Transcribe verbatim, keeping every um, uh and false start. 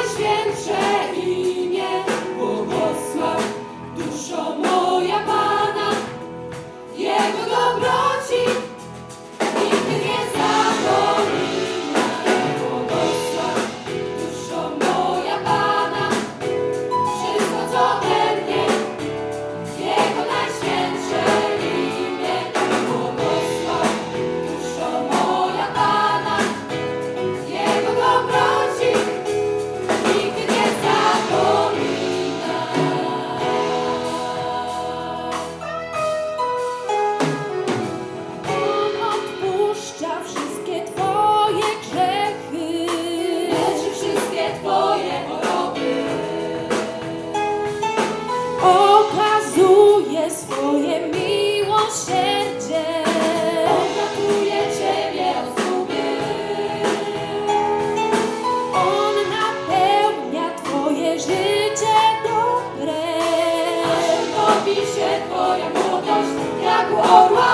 Najświętsze imię, błogosław duszo moja Pana, Jego dobroci nigdy nie zapomina. Błogosław duszo moja Pana, wszystko co we mnie, Jego najświętsze imię. Błogosław duszo moja Pana, Jego dobroci nigdy nie zapomina. On odpuszcza wszystkie Twoje grzechy, leczy wszystkie Twoje choroby, okazuje swoje miłosierdzie, odratuje Ciebie od zguby. On napełnia Twoje życie dobre, aż odnowi się Twoja młodość jak u orła